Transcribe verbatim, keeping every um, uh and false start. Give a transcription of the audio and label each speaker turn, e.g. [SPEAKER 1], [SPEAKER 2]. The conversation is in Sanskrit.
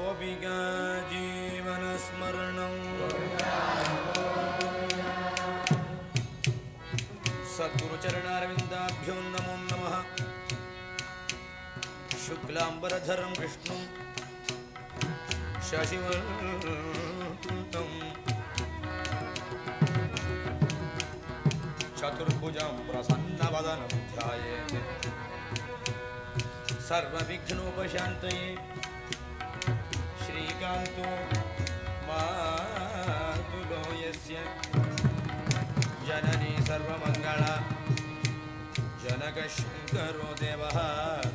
[SPEAKER 1] गोपिका जीवनस्मरणं सद्गुरुचरणारविन्दाभ्यो नमो नमः। शुक्लाम्बरधरं विष्णुं शशिवर्णं चतुर्भुजं प्रसन्नवदनं ध्यायेत् सर्वविघ्नोपशान्तये। श्रीकान्तो मातुलो यस्य जननी सर्वमङ्गला जनकशङ्करो देवः